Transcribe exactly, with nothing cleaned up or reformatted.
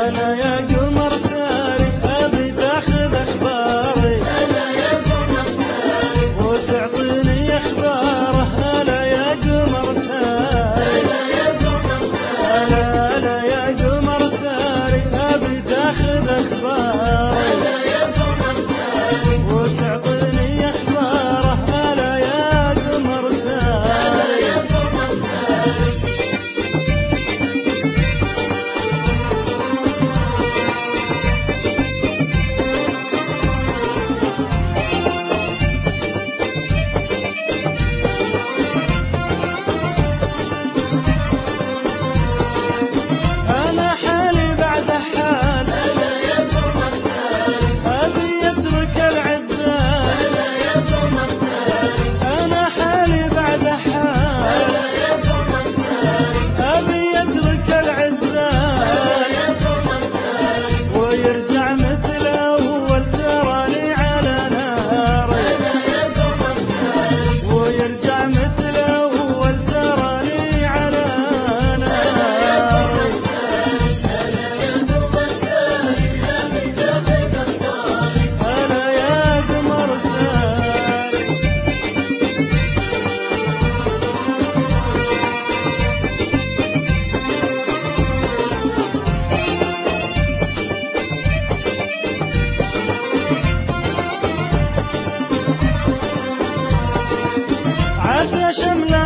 هلا يا قمر ساري أبي تاخذ أخباري، هلا يا قمر ساري وتعطيني أخباره. هلا يا قمر ساري، هلا يا قمر ساري، هلا يا قمر ساري أبي تاخذ أخباري، هلا يا قمر ساري وتعطيني أخباره. هلا يا قمر ساري، هلا يا قمر ساري. عسى شمله